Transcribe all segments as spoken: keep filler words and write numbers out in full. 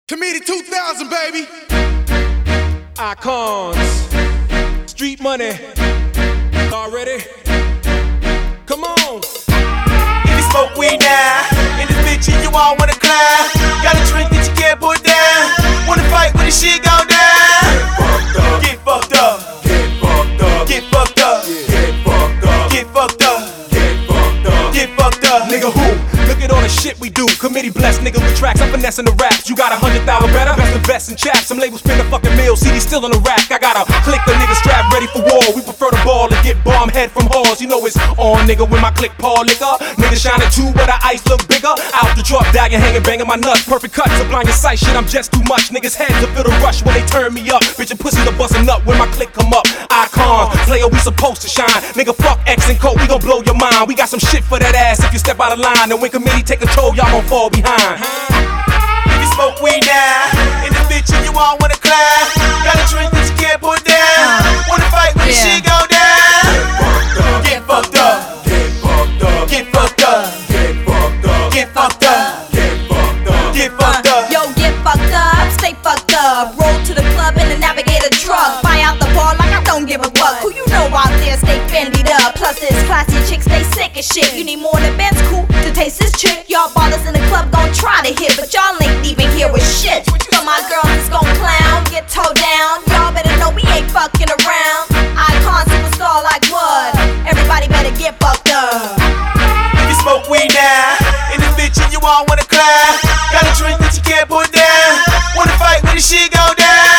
Committee two thousand, baby. Icons, street money. Already? Come on. If you smoke weed now, in this bitch and you all wanna climb, got a drink that you can't put down, wanna fight when the shit go down. Get fucked up. Get fucked up. Get fucked up. Get fucked up. Get fucked up. Get fucked up. Get fucked up. Nigga who? Look at all the shit we do. Committee blessed niggas with tracks. I'm finessing the raps. You got a hundred thousand better. Best invest in chaps. Some labels spend a fucking meal. C D still in the rack. I got a click the niggas strapped ready for war. We prefer the ball to get bomb head from halls. You know it's on, nigga, when my click Paul liquor. Niggas shining too, but the ice look bigger. Out the truck, dagging, hanging, banging my nuts. Perfect cuts, supplying your sight. Shit, I'm just too much. Niggas heads to feel the rush when they turn me up. Bitch and pussies are busting up when my click come up. Icons, player, we supposed to shine. Nigga, fuck X and Coke, we gon' blow your mind. We got some shit for that ass if you step out of line. And when committee take control, y'all gon' fall behind. If you smoke weed now, in this bitch and you all wanna climb, got a drink that you can't put down, wanna fight when the shit go down. Get fucked up. Get fucked up. Get fucked up. Get fucked up. Get fucked up. Get fucked up. Get fucked up. Yo, get fucked up, stay fucked up. Roll to the club in the Navigator truck. Buy out the bar like I don't give a fuck. Who you know out there stay fended up? Plus this classy chick stay sick as shit. You need more than Ben's cool to taste this chick. Y'all ballers in the club gon' try to hit, but y'all ain't even here with shit. So my girls is gon' clown, get towed down. Y'all better know we ain't fucking around. Icon superstar like what? Everybody better get fucked up. If you smoke weed now, in this bitch and you all wanna climb, got a drink that you can't put down, wanna fight when the shit go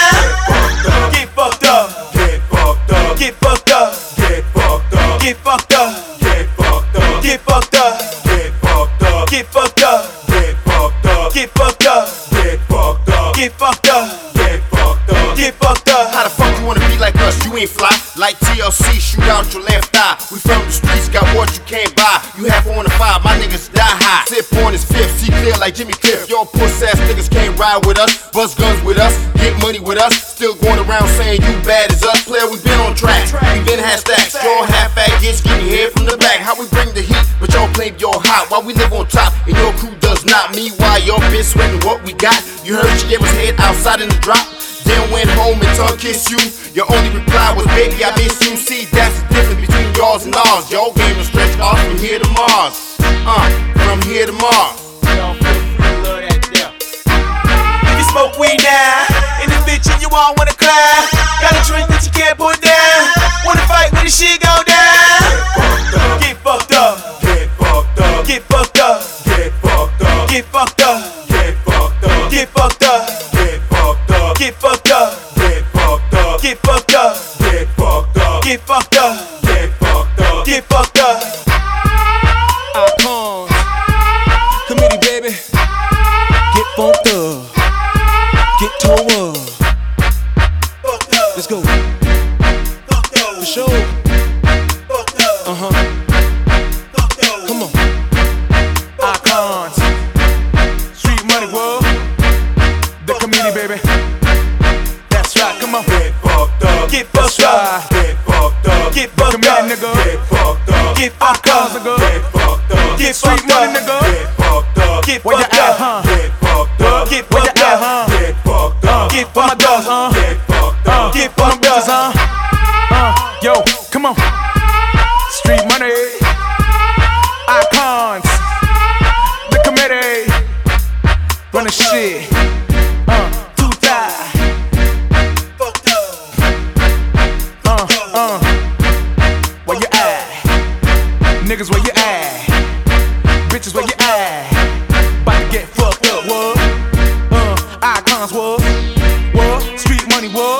down. Get fucked up. Get fucked up. Get fucked up. Get fucked up. Get fucked up. Get fucked up. Get fucked up. Get fucked up. Get fucked up. Get fucked up. Get fucked up. Get fucked up. Get fucked up. Get fucked up. Get fucked up. How the fuck you wanna be like us? You ain't fly. Like T L C, shoot out your left eye. We from the streets, got what you can't buy. You half on the five, my niggas die high. Sip on his fifth, see clear like Jimmy Cliff. Your puss ass niggas can't ride with us, bust guns with us, get money with us. Still going around saying you bad as us. Player, we been on track, we been had stacks. Your half fat gets getting head from the back. How we bring the heat, but y'all claim you're hot. While we live on top, and your crew does not. Meanwhile, your bitch sweating what we got. You heard she gave us head outside in the drop. Then went home and tongue kissed you. Your only reply was, baby, I miss you. See, that's the difference between yours and ours. Your game is stretched off from here to Mars. Uh, from here to Mars. Y'all feel free to love that death. If you smoke weed now, in this bitch and you all wanna climb, got a drink that you can't put down, wanna fight when the shit go down. Get fucked up. Get fucked up. Get fucked up. Get fucked up. Get fucked up. Get fucked up. Get fucked up. Get fucked up. Get fucked up. Get fucked up. Get fucked up. Get fucked up. Get fucked up. Get fucked up. Get fucked up. Icons, committee, baby. Get funked up. Get towed up. Fucked up. Let's go. Fucked up. For sure. Fucked up. Uh huh. Fucked up. Come on. Icons, street money world. The committee, baby. That's right. Come on. Get fucked up. Get That's fucked up. right. Get fucked up. Get fucked up. Committee, nigga. Get fucked up. Get fucked Icons, up. nigga. Get fucked up. Get Street fucked up. money, nigga. Get fucked up. Get Where you fucked at, up. huh? Get fucked up. Get Where you fucked at, up. huh? Get fucked up. Get Where my fucked dogs, up. huh? Get fucked up. Get Where my fucked bitches, up. huh? Uh, yo, come on. Street money. Icons. The committee. Run the shit. Uh, two thighs. Fucked up. Uh, uh. Where you at? Niggas, where you at? Bitches, where you at? About to get fucked up, what? Uh, icons, what? What? Street money, what?